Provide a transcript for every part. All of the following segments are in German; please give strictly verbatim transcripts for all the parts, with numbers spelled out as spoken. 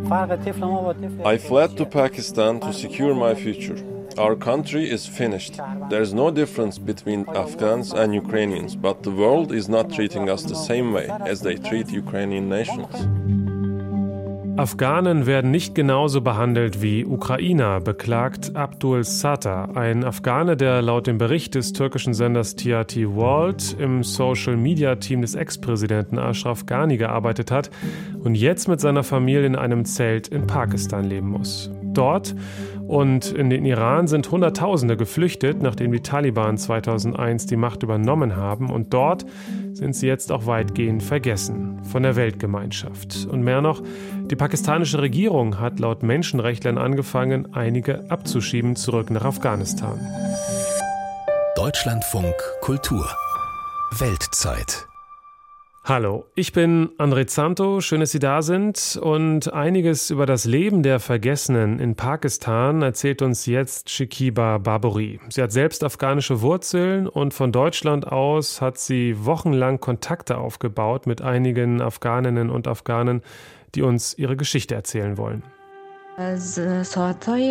I fled to Pakistan to secure my future. Our country is finished. There is no difference between Afghans and Ukrainians, but the world is not treating us the same way as they treat Ukrainian nationals. Afghanen werden nicht genauso behandelt wie Ukrainer, beklagt Abdul Sattar, ein Afghane, der laut dem Bericht des türkischen Senders T R T World im Social-Media-Team des Ex-Präsidenten Ashraf Ghani gearbeitet hat und jetzt mit seiner Familie in einem Zelt in Pakistan leben muss. Dort und in den Iran sind Hunderttausende geflüchtet, nachdem die Taliban zweitausendeins die Macht übernommen haben. Und dort sind sie jetzt auch weitgehend vergessen von der Weltgemeinschaft. Und mehr noch, die pakistanische Regierung hat laut Menschenrechtlern angefangen, einige abzuschieben zurück nach Afghanistan. Deutschlandfunk Kultur Weltzeit. Hallo, ich bin André Zanto, schön, dass Sie da sind und einiges über das Leben der Vergessenen in Pakistan erzählt uns jetzt Shikiba Barbouri. Sie hat selbst afghanische Wurzeln und von Deutschland aus hat sie wochenlang Kontakte aufgebaut mit einigen Afghaninnen und Afghanen, die uns ihre Geschichte erzählen wollen. Es war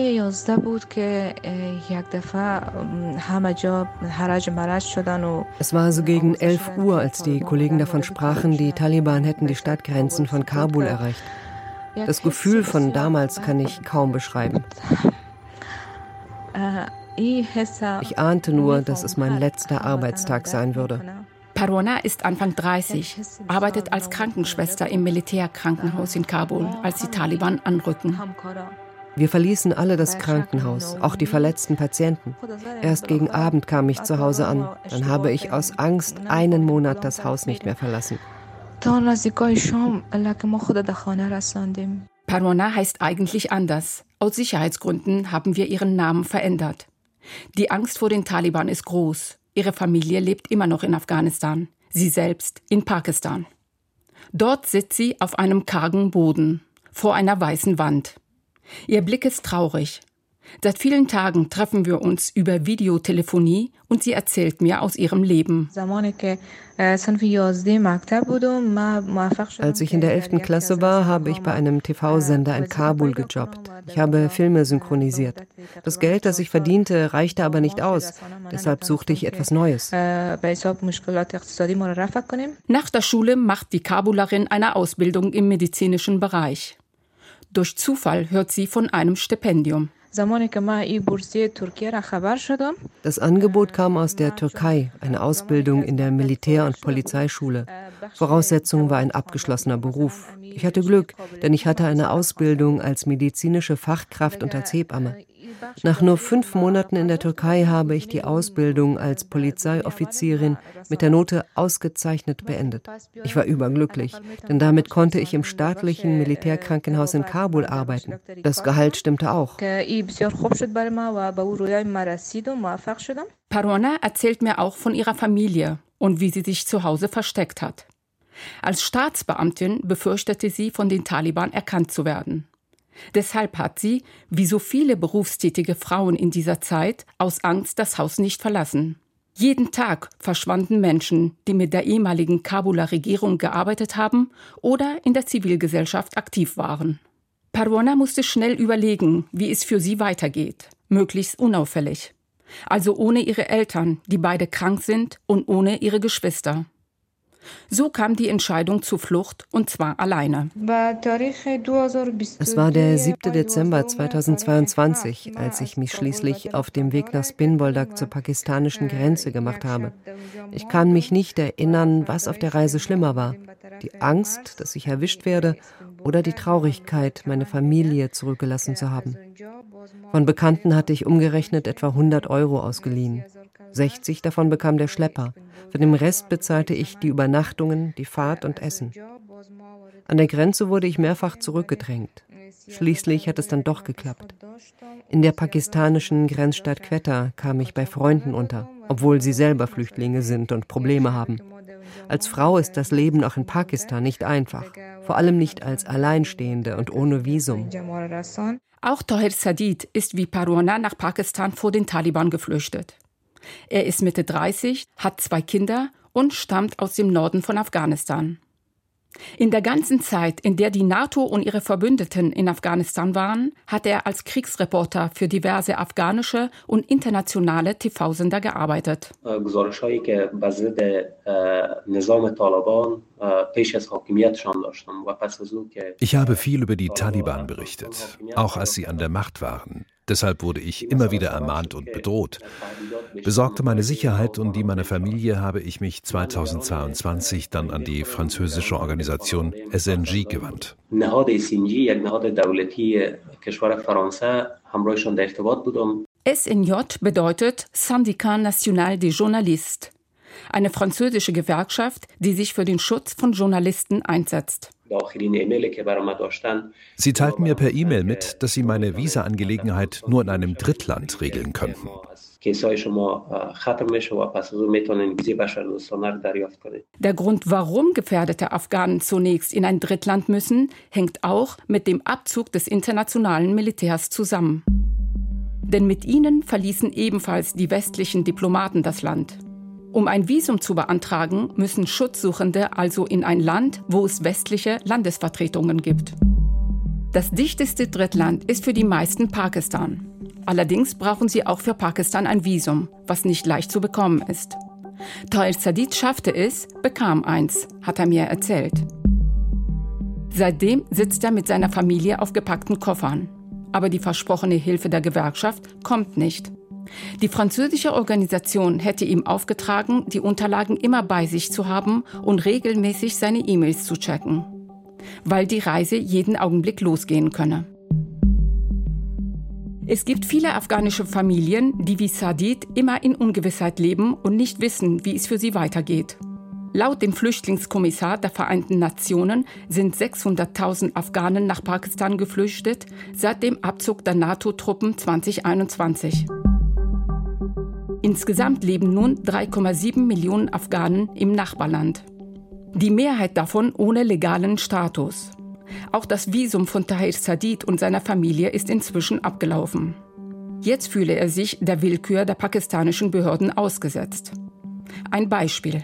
so gegen elf Uhr, als die Kollegen davon sprachen, die Taliban hätten die Stadtgrenzen von Kabul erreicht. Das Gefühl von damals kann ich kaum beschreiben. Ich ahnte nur, dass es mein letzter Arbeitstag sein würde. Parwana ist Anfang dreißig, arbeitet als Krankenschwester im Militärkrankenhaus in Kabul, als die Taliban anrücken. Wir verließen alle das Krankenhaus, auch die verletzten Patienten. Erst gegen Abend kam ich zu Hause an. Dann habe ich aus Angst einen Monat das Haus nicht mehr verlassen. Parwana heißt eigentlich anders. Aus Sicherheitsgründen haben wir ihren Namen verändert. Die Angst vor den Taliban ist groß. Ihre Familie lebt immer noch in Afghanistan, sie selbst in Pakistan. Dort sitzt sie auf einem kargen Boden, vor einer weißen Wand. Ihr Blick ist traurig. Seit vielen Tagen treffen wir uns über Videotelefonie und sie erzählt mir aus ihrem Leben. Als ich in der elften Klasse war, habe ich bei einem T V-Sender in Kabul gejobbt. Ich habe Filme synchronisiert. Das Geld, das ich verdiente, reichte aber nicht aus. Deshalb suchte ich etwas Neues. Nach der Schule macht die Kabulerin eine Ausbildung im medizinischen Bereich. Durch Zufall hört sie von einem Stipendium. Das Angebot kam aus der Türkei, eine Ausbildung in der Militär- und Polizeischule. Voraussetzung war ein abgeschlossener Beruf. Ich hatte Glück, denn ich hatte eine Ausbildung als medizinische Fachkraft und als Hebamme. Nach nur fünf Monaten in der Türkei habe ich die Ausbildung als Polizeioffizierin mit der Note ausgezeichnet beendet. Ich war überglücklich, denn damit konnte ich im staatlichen Militärkrankenhaus in Kabul arbeiten. Das Gehalt stimmte auch. Parwana erzählt mir auch von ihrer Familie und wie sie sich zu Hause versteckt hat. Als Staatsbeamtin befürchtete sie, von den Taliban erkannt zu werden. Deshalb hat sie, wie so viele berufstätige Frauen in dieser Zeit, aus Angst das Haus nicht verlassen. Jeden Tag verschwanden Menschen, die mit der ehemaligen Kabuler Regierung gearbeitet haben oder in der Zivilgesellschaft aktiv waren. Parwana musste schnell überlegen, wie es für sie weitergeht, möglichst unauffällig. Also ohne ihre Eltern, die beide krank sind, und ohne ihre Geschwister. So kam die Entscheidung zur Flucht, und zwar alleine. Es war der siebte Dezember zweitausendzweiundzwanzig, als ich mich schließlich auf dem Weg nach Spinboldak zur pakistanischen Grenze gemacht habe. Ich kann mich nicht erinnern, was auf der Reise schlimmer war. Die Angst, dass ich erwischt werde, oder die Traurigkeit, meine Familie zurückgelassen zu haben. Von Bekannten hatte ich umgerechnet etwa hundert Euro ausgeliehen. sechzig davon bekam der Schlepper. Für den Rest bezahlte ich die Übernachtungen, die Fahrt und Essen. An der Grenze wurde ich mehrfach zurückgedrängt. Schließlich hat es dann doch geklappt. In der pakistanischen Grenzstadt Quetta kam ich bei Freunden unter, obwohl sie selber Flüchtlinge sind und Probleme haben. Als Frau ist das Leben auch in Pakistan nicht einfach, vor allem nicht als Alleinstehende und ohne Visum. Auch Tahir Sadid ist wie Parwana nach Pakistan vor den Taliban geflüchtet. Er ist Mitte dreißig, hat zwei Kinder und stammt aus dem Norden von Afghanistan. In der ganzen Zeit, in der die NATO und ihre Verbündeten in Afghanistan waren, hat er als Kriegsreporter für diverse afghanische und internationale T V-Sender gearbeitet. Ich habe viel über die Taliban berichtet, auch als sie an der Macht waren. Deshalb wurde ich immer wieder ermahnt und bedroht. Besorgt um meine Sicherheit und die meiner Familie habe ich mich zweitausendzweiundzwanzig dann an die französische Organisation S N G gewandt. S N J bedeutet Syndicat National des Journalistes, eine französische Gewerkschaft, die sich für den Schutz von Journalisten einsetzt. Sie teilten mir per E-Mail mit, dass sie meine Visa-Angelegenheit nur in einem Drittland regeln könnten. Der Grund, warum gefährdete Afghanen zunächst in ein Drittland müssen, hängt auch mit dem Abzug des internationalen Militärs zusammen. Denn mit ihnen verließen ebenfalls die westlichen Diplomaten das Land. Um ein Visum zu beantragen, müssen Schutzsuchende also in ein Land, wo es westliche Landesvertretungen gibt. Das dichteste Drittland ist für die meisten Pakistan. Allerdings brauchen sie auch für Pakistan ein Visum, was nicht leicht zu bekommen ist. Tahir Sadid schaffte es, bekam eins, hat er mir erzählt. Seitdem sitzt er mit seiner Familie auf gepackten Koffern. Aber die versprochene Hilfe der Gewerkschaft kommt nicht. Die französische Organisation hätte ihm aufgetragen, die Unterlagen immer bei sich zu haben und regelmäßig seine E-Mails zu checken, weil die Reise jeden Augenblick losgehen könne. Es gibt viele afghanische Familien, die wie Sadid immer in Ungewissheit leben und nicht wissen, wie es für sie weitergeht. Laut dem Flüchtlingskommissar der Vereinten Nationen sind sechshunderttausend Afghanen nach Pakistan geflüchtet seit dem Abzug der NATO-Truppen zweitausendeinundzwanzig. Insgesamt leben nun drei Komma sieben Millionen Afghanen im Nachbarland. Die Mehrheit davon ohne legalen Status. Auch das Visum von Tahir Sadid und seiner Familie ist inzwischen abgelaufen. Jetzt fühle er sich der Willkür der pakistanischen Behörden ausgesetzt. Ein Beispiel.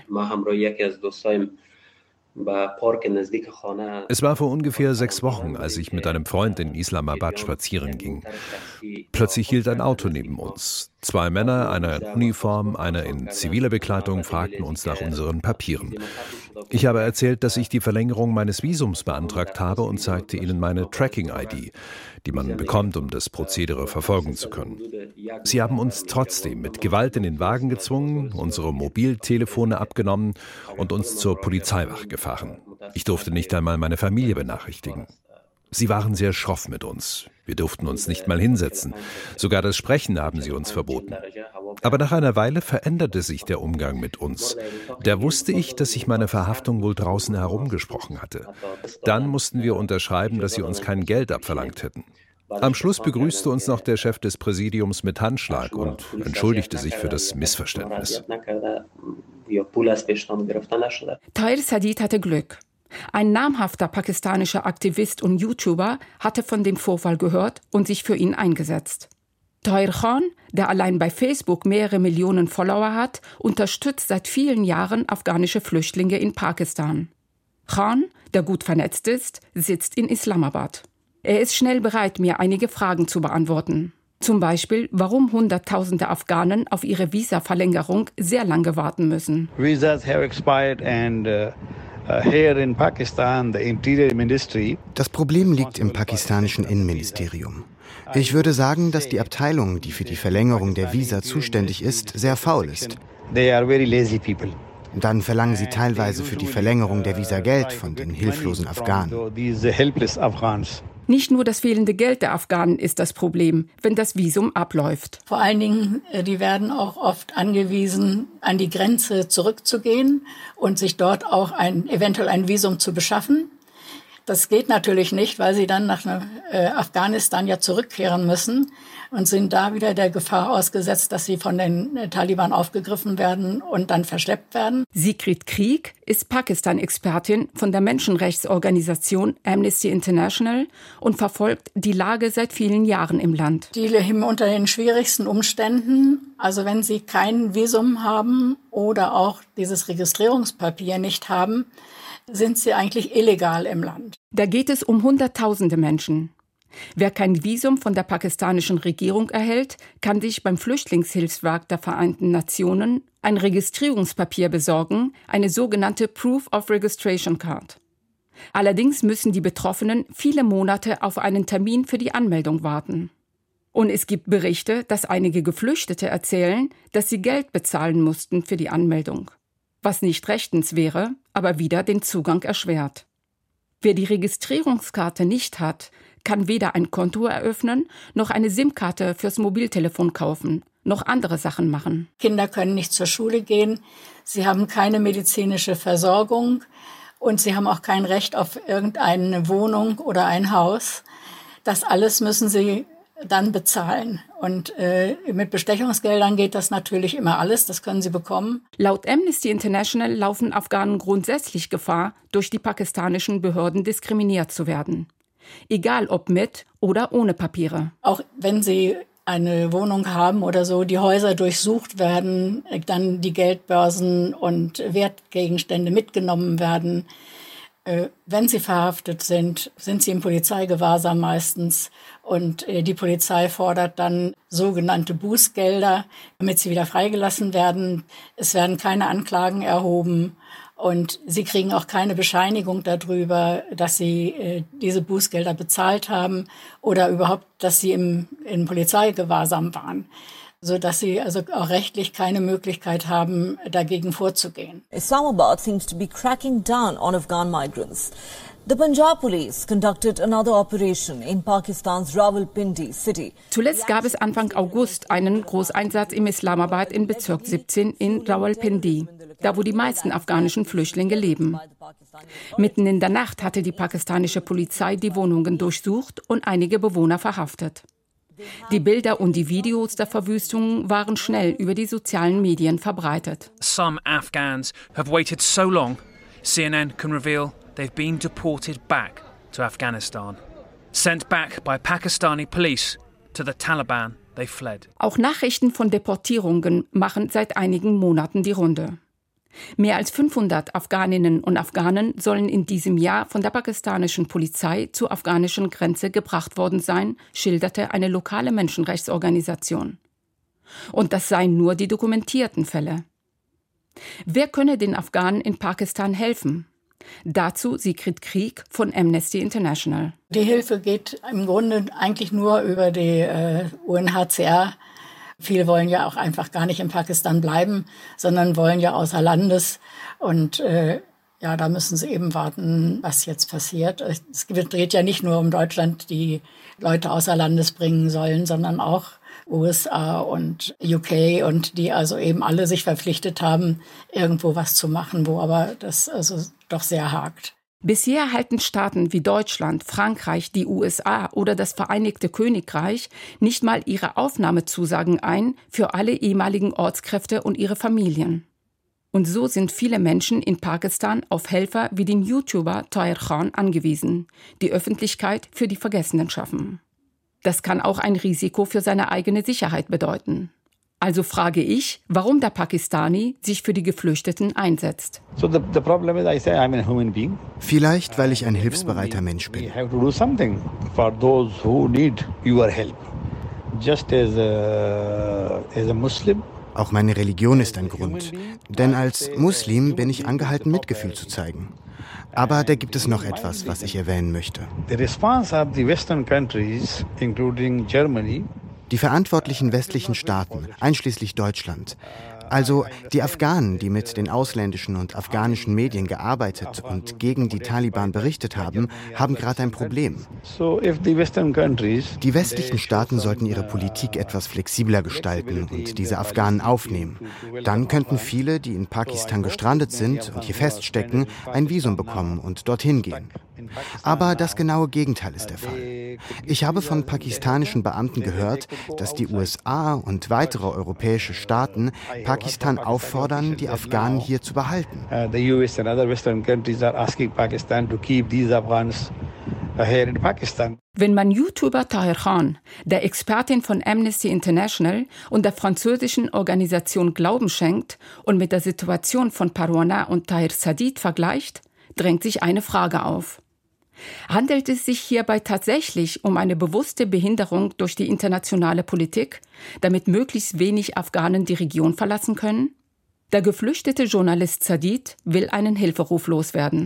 Es war vor ungefähr sechs Wochen, als ich mit einem Freund in Islamabad spazieren ging. Plötzlich hielt ein Auto neben uns. Zwei Männer, einer in Uniform, einer in ziviler Bekleidung, fragten uns nach unseren Papieren. Ich habe erzählt, dass ich die Verlängerung meines Visums beantragt habe und zeigte ihnen meine Tracking-I D, die man bekommt, um das Prozedere verfolgen zu können. Sie haben uns trotzdem mit Gewalt in den Wagen gezwungen, unsere Mobiltelefone abgenommen und uns zur Polizeiwache gefahren. Ich durfte nicht einmal meine Familie benachrichtigen. Sie waren sehr schroff mit uns. Wir durften uns nicht mal hinsetzen. Sogar das Sprechen haben sie uns verboten. Aber nach einer Weile veränderte sich der Umgang mit uns. Da wusste ich, dass ich meine Verhaftung wohl draußen herumgesprochen hatte. Dann mussten wir unterschreiben, dass sie uns kein Geld abverlangt hätten. Am Schluss begrüßte uns noch der Chef des Präsidiums mit Handschlag und entschuldigte sich für das Missverständnis. Tahir Sadid hatte Glück. Ein namhafter pakistanischer Aktivist und YouTuber hatte von dem Vorfall gehört und sich für ihn eingesetzt. Tahir Khan, der allein bei Facebook mehrere Millionen Follower hat, unterstützt seit vielen Jahren afghanische Flüchtlinge in Pakistan. Khan, der gut vernetzt ist, sitzt in Islamabad. Er ist schnell bereit, mir einige Fragen zu beantworten. Zum Beispiel, warum Hunderttausende Afghanen auf ihre Visa-Verlängerung sehr lange warten müssen. Visas have expired and uh Das Problem liegt im pakistanischen Innenministerium. Ich würde sagen, dass die Abteilung, die für die Verlängerung der Visa zuständig ist, sehr faul ist. Dann verlangen sie teilweise für die Verlängerung der Visa Geld von den hilflosen Afghanen. Nicht nur das fehlende Geld der Afghanen ist das Problem, wenn das Visum abläuft. Vor allen Dingen, die werden auch oft angewiesen, an die Grenze zurückzugehen und sich dort auch ein, eventuell ein Visum zu beschaffen. Das geht natürlich nicht, weil sie dann nach äh, Afghanistan ja zurückkehren müssen und sind da wieder der Gefahr ausgesetzt, dass sie von den äh, Taliban aufgegriffen werden und dann verschleppt werden. Sigrid Krieg ist Pakistan-Expertin von der Menschenrechtsorganisation Amnesty International und verfolgt die Lage seit vielen Jahren im Land. Die leben unter den schwierigsten Umständen. Also wenn sie kein Visum haben oder auch dieses Registrierungspapier nicht haben, sind sie eigentlich illegal im Land. Da geht es um Hunderttausende Menschen. Wer kein Visum von der pakistanischen Regierung erhält, kann sich beim Flüchtlingshilfswerk der Vereinten Nationen ein Registrierungspapier besorgen, eine sogenannte Proof of Registration Card. Allerdings müssen die Betroffenen viele Monate auf einen Termin für die Anmeldung warten. Und es gibt Berichte, dass einige Geflüchtete erzählen, dass sie Geld bezahlen mussten für die Anmeldung. Was nicht rechtens wäre, aber wieder den Zugang erschwert. Wer die Registrierungskarte nicht hat, kann weder ein Konto eröffnen, noch eine SIM-Karte fürs Mobiltelefon kaufen, noch andere Sachen machen. Kinder können nicht zur Schule gehen, sie haben keine medizinische Versorgung und sie haben auch kein Recht auf irgendeine Wohnung oder ein Haus. Das alles müssen sie dann bezahlen. Und äh, mit Bestechungsgeldern geht das natürlich immer alles, das können sie bekommen. Laut Amnesty International laufen Afghanen grundsätzlich Gefahr, durch die pakistanischen Behörden diskriminiert zu werden. Egal ob mit oder ohne Papiere. Auch wenn sie eine Wohnung haben oder so, die Häuser durchsucht werden, dann die Geldbörsen und Wertgegenstände mitgenommen werden. Wenn sie verhaftet sind, sind sie im Polizeigewahrsam meistens und die Polizei fordert dann sogenannte Bußgelder, damit sie wieder freigelassen werden. Es werden keine Anklagen erhoben und sie kriegen auch keine Bescheinigung darüber, dass sie diese Bußgelder bezahlt haben oder überhaupt, dass sie im, im Polizeigewahrsam waren, sodass sie also auch rechtlich keine Möglichkeit haben, dagegen vorzugehen. Islamabad seems to be cracking down on Afghan migrants. The Punjab police conducted another operation in Pakistans Rawalpindi city. Zuletzt gab es Anfang August einen Großeinsatz im Islamabad in Bezirk siebzehn in Rawalpindi, da wo die meisten afghanischen Flüchtlinge leben. Mitten in der Nacht hatte die pakistanische Polizei die Wohnungen durchsucht und einige Bewohner verhaftet. Die Bilder und die Videos der Verwüstungen waren schnell über die sozialen Medien verbreitet. Some Afghans have waited so long, C N N can reveal they've been deported back to Afghanistan. Sent back by Pakistani police to the Taliban they fled. Auch Nachrichten von Deportierungen machen seit einigen Monaten die Runde. Mehr als fünfhundert Afghaninnen und Afghanen sollen in diesem Jahr von der pakistanischen Polizei zur afghanischen Grenze gebracht worden sein, schilderte eine lokale Menschenrechtsorganisation. Und das seien nur die dokumentierten Fälle. Wer könne den Afghanen in Pakistan helfen? Dazu Sigrid Krieg von Amnesty International. Die Hilfe geht im Grunde eigentlich nur über die äh, U N H C R. Viele wollen ja auch einfach gar nicht in Pakistan bleiben, sondern wollen ja außer Landes. Und äh, ja, da müssen sie eben warten, was jetzt passiert. Es dreht ja nicht nur um Deutschland, die Leute außer Landes bringen sollen, sondern auch U S A und U K und die also eben alle sich verpflichtet haben, irgendwo was zu machen, wo aber das also doch sehr hakt. Bisher halten Staaten wie Deutschland, Frankreich, die U S A oder das Vereinigte Königreich nicht mal ihre Aufnahmezusagen ein für alle ehemaligen Ortskräfte und ihre Familien. Und so sind viele Menschen in Pakistan auf Helfer wie den YouTuber Tahir Khan angewiesen, die Öffentlichkeit für die Vergessenen schaffen. Das kann auch ein Risiko für seine eigene Sicherheit bedeuten. Also frage ich, warum der Pakistani sich für die Geflüchteten einsetzt. Vielleicht, weil ich ein hilfsbereiter Mensch bin. Auch meine Religion ist ein Grund. Denn als Muslim bin ich angehalten, Mitgefühl zu zeigen. Aber da gibt es noch etwas, was ich erwähnen möchte. Die verantwortlichen westlichen Staaten, einschließlich Deutschland, also die Afghanen, die mit den ausländischen und afghanischen Medien gearbeitet und gegen die Taliban berichtet haben, haben gerade ein Problem. Die westlichen Staaten sollten ihre Politik etwas flexibler gestalten und diese Afghanen aufnehmen. Dann könnten viele, die in Pakistan gestrandet sind und hier feststecken, ein Visum bekommen und dorthin gehen. Aber das genaue Gegenteil ist der Fall. Ich habe von pakistanischen Beamten gehört, dass die U S A und weitere europäische Staaten Pakistan auffordern, die Afghanen hier zu behalten. The U S and other Western countries are asking Pakistan to keep these Afghans here in Pakistan. Wenn man YouTuber Tahir Khan, der Expertin von Amnesty International und der französischen Organisation Glauben schenkt und mit der Situation von Parwana und Tahir Sadid vergleicht, drängt sich eine Frage auf. Handelt es sich hierbei tatsächlich um eine bewusste Behinderung durch die internationale Politik, damit möglichst wenig Afghanen die Region verlassen können? Der geflüchtete Journalist Sadid will einen Hilferuf loswerden.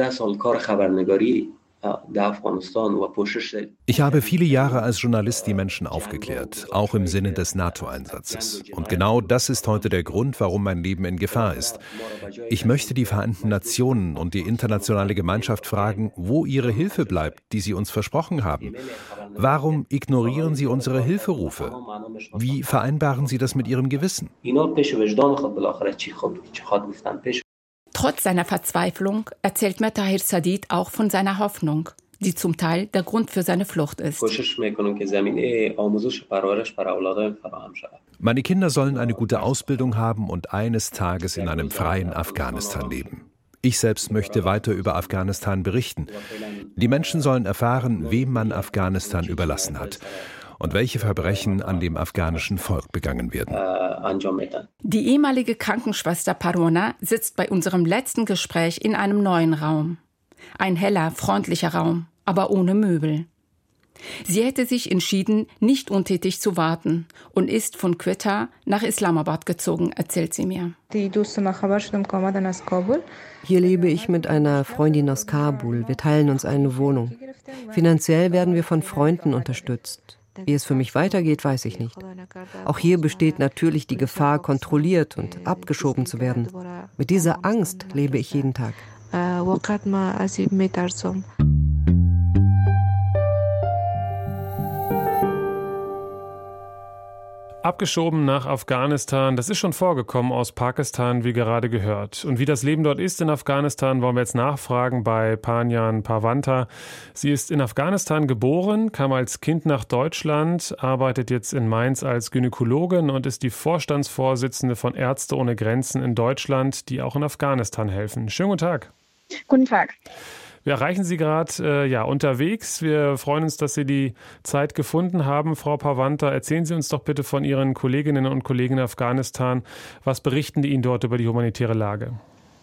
Ich habe viele Jahre als Journalist die Menschen aufgeklärt, auch im Sinne des NATO-Einsatzes. Und genau das ist heute der Grund, warum mein Leben in Gefahr ist. Ich möchte die Vereinten Nationen und die internationale Gemeinschaft fragen, wo ihre Hilfe bleibt, die sie uns versprochen haben. Warum ignorieren sie unsere Hilferufe? Wie vereinbaren sie das mit ihrem Gewissen? Trotz seiner Verzweiflung erzählt mir Tahir Sadid auch von seiner Hoffnung, die zum Teil der Grund für seine Flucht ist. Meine Kinder sollen eine gute Ausbildung haben und eines Tages in einem freien Afghanistan leben. Ich selbst möchte weiter über Afghanistan berichten. Die Menschen sollen erfahren, wem man Afghanistan überlassen hat und welche Verbrechen an dem afghanischen Volk begangen werden. Die ehemalige Krankenschwester Parwana sitzt bei unserem letzten Gespräch in einem neuen Raum. Ein heller, freundlicher Raum, aber ohne Möbel. Sie hätte sich entschieden, nicht untätig zu warten und ist von Quetta nach Islamabad gezogen, erzählt sie mir. Hier lebe ich mit einer Freundin aus Kabul. Wir teilen uns eine Wohnung. Finanziell werden wir von Freunden unterstützt. Wie es für mich weitergeht, weiß ich nicht. Auch hier besteht natürlich die Gefahr, kontrolliert und abgeschoben zu werden. Mit dieser Angst lebe ich jeden Tag. Abgeschoben nach Afghanistan, das ist schon vorgekommen aus Pakistan, wie gerade gehört. Und wie das Leben dort ist in Afghanistan, wollen wir jetzt nachfragen bei Panjan Parwanta. Sie ist in Afghanistan geboren, kam als Kind nach Deutschland, arbeitet jetzt in Mainz als Gynäkologin und ist die Vorstandsvorsitzende von Ärzte ohne Grenzen in Deutschland, die auch in Afghanistan helfen. Schönen guten Tag. Guten Tag. Wir erreichen Sie gerade äh, ja, unterwegs. Wir freuen uns, dass Sie die Zeit gefunden haben. Frau Parwanta, erzählen Sie uns doch bitte von Ihren Kolleginnen und Kollegen in Afghanistan. Was berichten die Ihnen dort über die humanitäre Lage?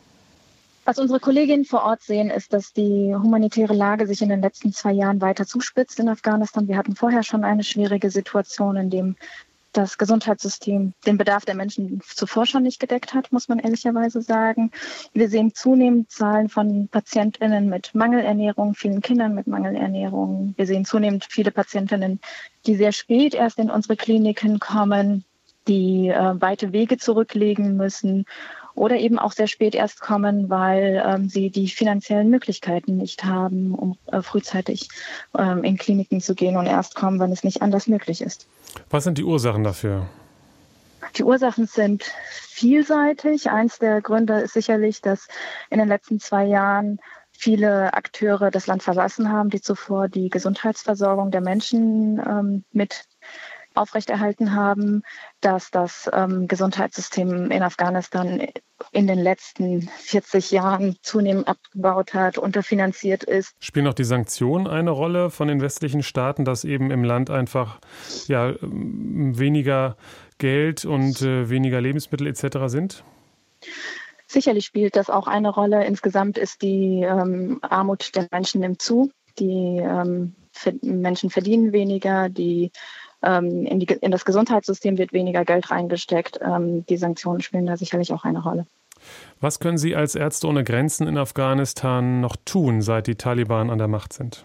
Was unsere Kolleginnen vor Ort sehen, ist, dass die humanitäre Lage sich in den letzten zwei Jahren weiter zuspitzt in Afghanistan. Wir hatten vorher schon eine schwierige Situation, in dem das Gesundheitssystem den Bedarf der Menschen zuvor schon nicht gedeckt hat, muss man ehrlicherweise sagen. Wir sehen zunehmend Zahlen von PatientInnen mit Mangelernährung, vielen Kindern mit Mangelernährung. Wir sehen zunehmend viele PatientInnen, die sehr spät erst in unsere Kliniken kommen, die äh, weite Wege zurücklegen müssen oder eben auch sehr spät erst kommen, weil ähm, sie die finanziellen Möglichkeiten nicht haben, um äh, frühzeitig ähm, in Kliniken zu gehen und erst kommen, wenn es nicht anders möglich ist. Was sind die Ursachen dafür? Die Ursachen sind vielseitig. Eins der Gründe ist sicherlich, dass in den letzten zwei Jahren viele Akteure das Land verlassen haben, die zuvor die Gesundheitsversorgung der Menschen ähm, mit aufrechterhalten haben, dass das ähm, Gesundheitssystem in Afghanistan in den letzten vierzig Jahren zunehmend abgebaut hat, unterfinanziert ist. Spielen auch die Sanktionen eine Rolle von den westlichen Staaten, dass eben im Land einfach ja, weniger Geld und äh, weniger Lebensmittel et cetera sind? Sicherlich spielt das auch eine Rolle. Insgesamt ist die ähm, Armut der Menschen nimmt zu. Die ähm, Menschen verdienen weniger, die In, die, in das Gesundheitssystem wird weniger Geld reingesteckt. Ähm, die Sanktionen spielen da sicherlich auch eine Rolle. Was können Sie als Ärzte ohne Grenzen in Afghanistan noch tun, seit die Taliban an der Macht sind?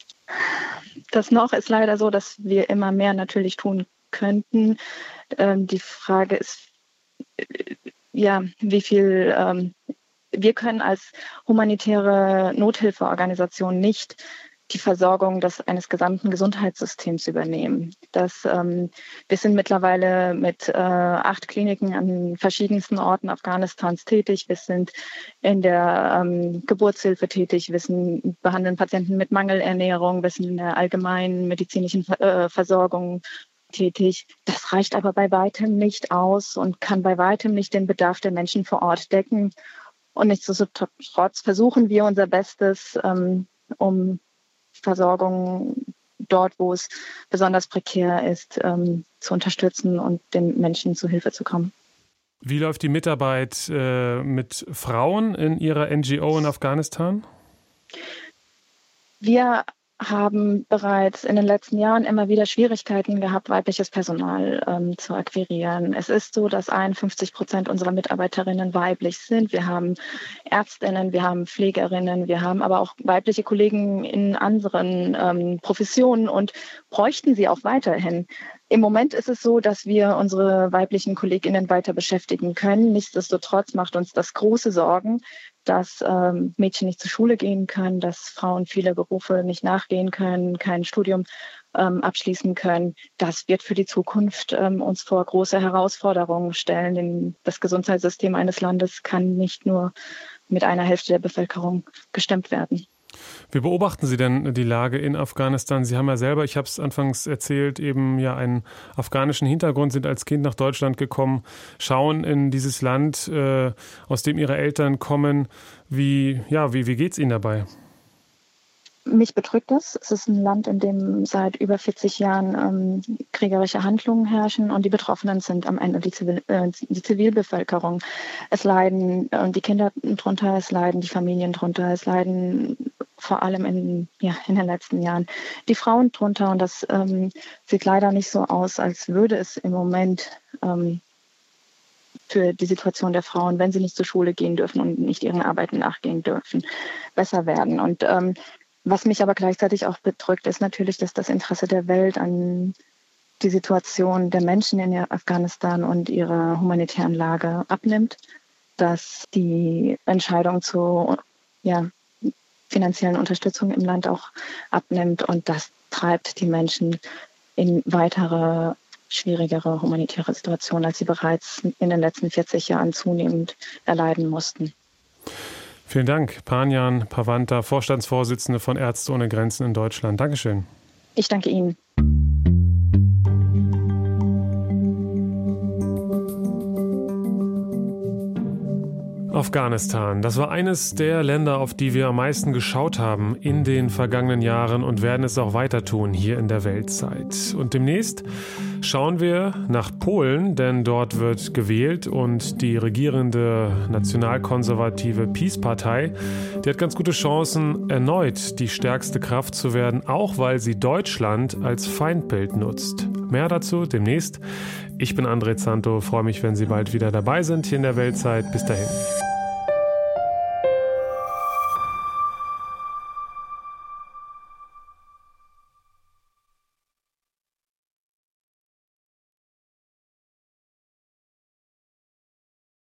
Das noch ist leider so, dass wir immer mehr natürlich tun könnten. Ähm, die Frage ist, äh, ja, wie viel ähm, wir können als humanitäre Nothilfeorganisation nicht die Versorgung des, eines gesamten Gesundheitssystems übernehmen. Das, ähm, wir sind mittlerweile mit äh, acht Kliniken an verschiedensten Orten Afghanistans tätig. Wir sind in der ähm, Geburtshilfe tätig. Wir sind, behandeln Patienten mit Mangelernährung. Wir sind in der allgemeinen medizinischen äh, Versorgung tätig. Das reicht aber bei weitem nicht aus und kann bei weitem nicht den Bedarf der Menschen vor Ort decken. Und nichtsdestotrotz versuchen wir unser Bestes, ähm, um Versorgung dort, wo es besonders prekär ist, ähm, zu unterstützen und den Menschen zu Hilfe zu kommen. Wie läuft die Mitarbeit äh, mit Frauen in Ihrer N G O in Afghanistan? Wir haben bereits in den letzten Jahren immer wieder Schwierigkeiten gehabt, weibliches Personal ähm, zu akquirieren. Es ist so, dass einundfünfzig Prozent unserer Mitarbeiterinnen weiblich sind. Wir haben Ärztinnen, wir haben Pflegerinnen, wir haben aber auch weibliche Kollegen in anderen ähm, Professionen und bräuchten sie auch weiterhin. Im Moment ist es so, dass wir unsere weiblichen KollegInnen weiter beschäftigen können. Nichtsdestotrotz macht uns das große Sorgen, dass ähm, Mädchen nicht zur Schule gehen können, dass Frauen viele Berufe nicht nachgehen können, kein Studium ähm, abschließen können. Das wird für die Zukunft ähm, uns vor große Herausforderungen stellen. Denn das Gesundheitssystem eines Landes kann nicht nur mit einer Hälfte der Bevölkerung gestemmt werden. Wie beobachten Sie denn die Lage in Afghanistan? Sie haben ja selber, ich habe es anfangs erzählt, eben ja einen afghanischen Hintergrund, sind als Kind nach Deutschland gekommen, schauen in dieses Land, äh, aus dem Ihre Eltern kommen. Wie, ja, wie, wie geht es Ihnen dabei? Mich bedrückt das. Es ist ein Land, in dem seit über vierzig Jahren ähm, kriegerische Handlungen herrschen und die Betroffenen sind am Ende die, Zivil, äh, die Zivilbevölkerung. Es leiden äh, die Kinder drunter, es leiden die Familien drunter, es leiden vor allem in, ja, in den letzten Jahren die Frauen drunter und das ähm, sieht leider nicht so aus, als würde es im Moment ähm, für die Situation der Frauen, wenn sie nicht zur Schule gehen dürfen und nicht ihren Arbeiten nachgehen dürfen, besser werden. Und ähm, was mich aber gleichzeitig auch bedrückt, ist natürlich, dass das Interesse der Welt an die Situation der Menschen in Afghanistan und ihrer humanitären Lage abnimmt, dass die Entscheidung zur ja, finanziellen Unterstützung im Land auch abnimmt und das treibt die Menschen in weitere schwierigere humanitäre Situationen, als sie bereits in den letzten vierzig Jahren zunehmend erleiden mussten. Vielen Dank, Panjan Pavanta, Vorstandsvorsitzende von Ärzte ohne Grenzen in Deutschland. Dankeschön. Ich danke Ihnen. Afghanistan, das war eines der Länder, auf die wir am meisten geschaut haben in den vergangenen Jahren und werden es auch weiter tun hier in der Weltzeit. Und demnächst schauen wir nach Polen, denn dort wird gewählt und die regierende nationalkonservative Peace-Partei, die hat ganz gute Chancen, erneut die stärkste Kraft zu werden, auch weil sie Deutschland als Feindbild nutzt. Mehr dazu demnächst. Ich bin André Zanto, freue mich, wenn Sie bald wieder dabei sind hier in der Weltzeit. Bis dahin.